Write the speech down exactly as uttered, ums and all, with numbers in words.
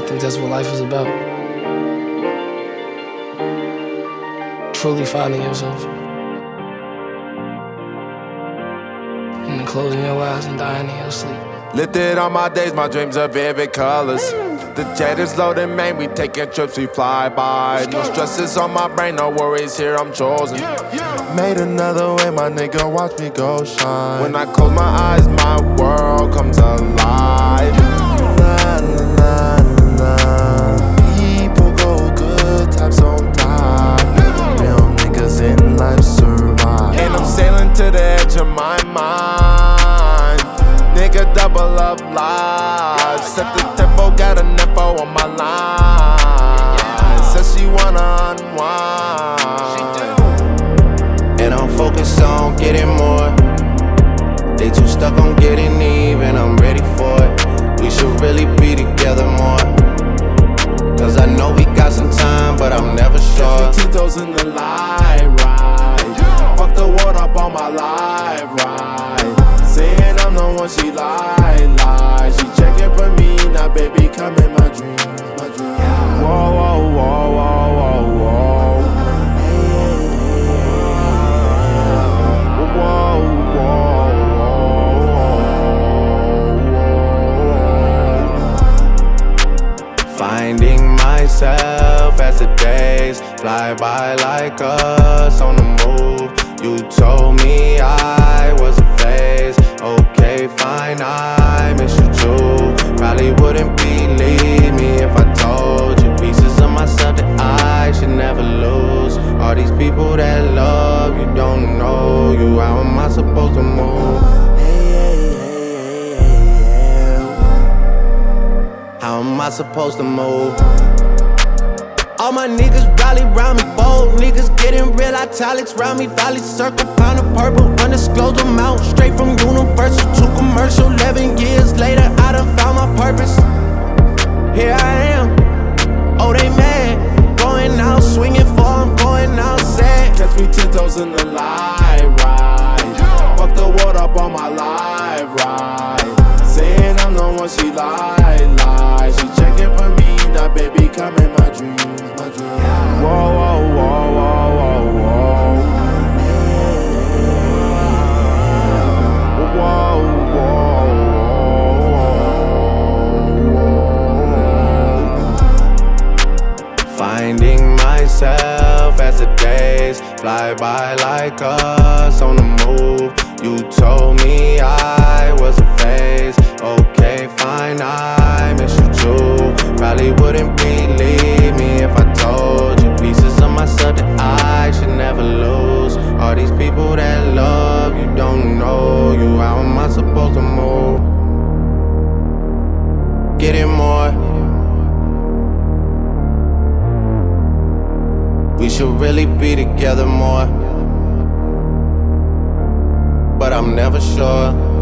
think that's what life is about. Truly finding yourself. And then closing your eyes and dying in your sleep. Lifted on my days, my dreams are vivid colors. The jet is loaded, man, we taking trips, we fly by. No stresses on my brain, no worries here, I'm chosen. Made another way, my nigga, watch me go shine. When I close my eyes, my world comes alive. Nah, nah, nah, nah. People go good, times on top. Real niggas in life survive. And I'm sailing to the edge of my mind. Nigga, double up live. Set the tempo, got an info on my line. Says she wanna unwind. And I'm focused on getting more. They too stuck on getting even, I'm ready for it. We should really be together more. Cause I know we got some time, but I'm never sure. Ten toes in the light ride. Fuck the world up on my live ride. Saying I'm the one she lie, lie. She checking for me, now baby come in my dreams, my dreams. Whoa, whoa, whoa, whoa, whoa, whoa. Whoa, whoa, whoa. Finding myself as the days fly by like us on the move. You told me I was a phase. Okay, fine, I miss you too. Probably wouldn't believe me if I told you pieces of myself that I should never lose. All these people that love you don't know you. How am I supposed to move? How am I supposed to move? All my niggas rally round me, bold niggas getting real italics round me. Valley circle, pound of purple, undisclosed amount. Straight from Universal to commercial. Eleven years later, I done found my purpose. Here I am, oh they mad. Going out swinging for, I'm going out sad. Catch me ten toes in the light ride. Fuck the world up on my live ride. Saying I'm the one she lie, lie. She checking for me, now baby come in my dreams. Whoa, whoa, whoa, whoa, whoa, whoa. Whoa, whoa, whoa. Finding myself as the days fly by like us on the move. You told me I was a phase. Okay, fine, I miss you too. Probably wouldn't believe me if I told you pieces of myself that I should never lose. All these people that love you don't know you. How am I supposed to move? Getting more. We should really be together more. But I'm never sure.